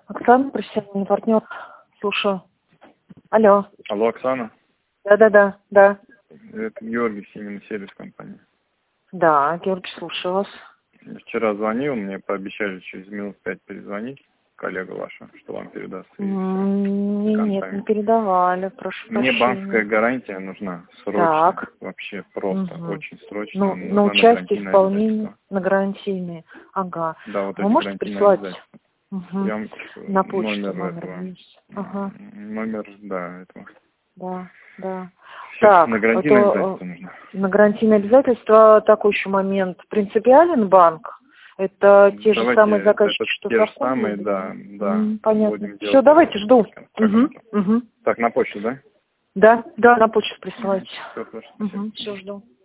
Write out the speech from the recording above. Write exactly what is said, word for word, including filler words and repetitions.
Оксана, профессиональный партнер. Слушаю. Алло. Алло, Оксана? Да-да-да, да. Это Георгий, Симин, сервис компания. Да, Георгий, слушаю вас. Вчера звонил, мне пообещали через минут пять перезвонить, коллега ваша, что вам передаст. М, Нет, не передавали, прошу Мне прощения. банковская гарантия нужна, срочно. Так. Вообще просто, Мгм. очень срочно. Ну, Нужна на участие гарантийное исполнения, обязательство. на гарантийные. Ага. Да, вот Вы эти можете гарантийные прислать? обязательства. Угу. Я вам На почту номер номер этого, есть. Ага. номер, да, этого. Да, да. Все, Так, на гарантийное это обязательство нужно. э, на гарантийное обязательство такой еще момент. Принципиален банк? Это те же Давайте, самые заказчики, это что те же совком самые, были? да, да. М, понятно. Будем Все, делать давайте, это, жду. как Угу, это. угу. Так, на почту, да? Да, да, на почту присылайте. Все, хорошо, спасибо. Угу, все, жду.